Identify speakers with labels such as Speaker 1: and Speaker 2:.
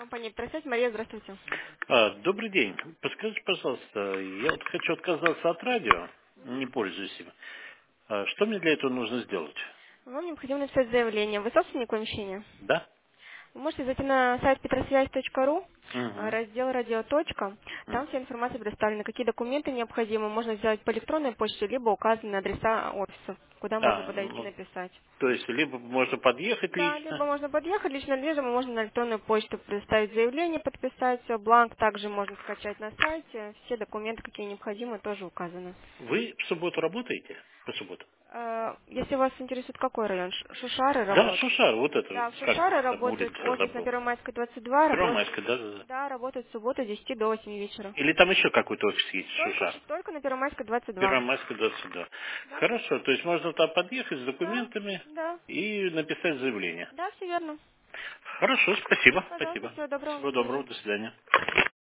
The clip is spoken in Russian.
Speaker 1: Компания «Просвет». Мария, здравствуйте.
Speaker 2: Добрый день. Подскажите, пожалуйста, я вот хочу отказаться от радио, не пользуюсь им. Что мне для этого нужно сделать?
Speaker 1: Вам необходимо написать заявление. Вы собственник помещения?
Speaker 2: Да?
Speaker 1: Вы можете зайти на сайт petrosвязь.ру,
Speaker 2: Угу.
Speaker 1: раздел «Радиоточка». Там вся информация предоставлена, какие документы необходимы. Можно сделать по электронной почте, либо указаны адреса офиса, куда можно подойти и
Speaker 2: Ну,
Speaker 1: написать.
Speaker 2: то есть, либо можно подъехать
Speaker 1: Да, либо
Speaker 2: лично.
Speaker 1: можно подъехать лично, либо можно на электронную почту предоставить заявление, подписать. Бланк также можно скачать на сайте. Все документы, какие необходимы, тоже указаны.
Speaker 2: Вы в субботу работаете? По субботам?
Speaker 1: Если вас интересует какой район, Шушары
Speaker 2: Да,
Speaker 1: работают.
Speaker 2: Шушар, вот это,
Speaker 1: Да, в
Speaker 2: как
Speaker 1: Шушары
Speaker 2: там
Speaker 1: работает
Speaker 2: улица,
Speaker 1: офис на
Speaker 2: забыл.
Speaker 1: Первомайской 22, работает,
Speaker 2: Первомайская, да.
Speaker 1: да, работает с субботы с 10 до 8 вечера.
Speaker 2: Или там еще какой-то офис есть,
Speaker 1: Только,
Speaker 2: Шушар?
Speaker 1: только на Первомайской 22.
Speaker 2: Первомайская, да, сюда.
Speaker 1: Да?
Speaker 2: Хорошо, то есть можно там подъехать с
Speaker 1: Да,
Speaker 2: документами
Speaker 1: да,
Speaker 2: и написать заявление.
Speaker 1: да, все верно.
Speaker 2: Хорошо,
Speaker 1: Да,
Speaker 2: спасибо,
Speaker 1: пожалуйста,
Speaker 2: спасибо.
Speaker 1: всего доброго, до
Speaker 2: Всего
Speaker 1: свидания.
Speaker 2: доброго, до свидания.